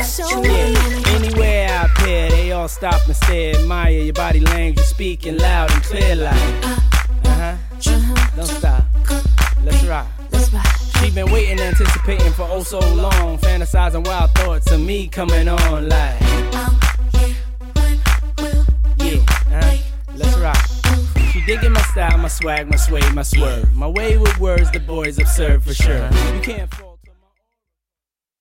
Yeah. Anywhere I appear, they all stop and stare. Admire your body language, you're speaking loud and clear like. Don't stop. Let's rock. She been waiting, anticipating for oh so long, fantasizing wild thoughts of me coming on like. Let's rock. She digging my style, my swag, my sway, my swerve. My way with words, the boys absurd for sure. You can't fall.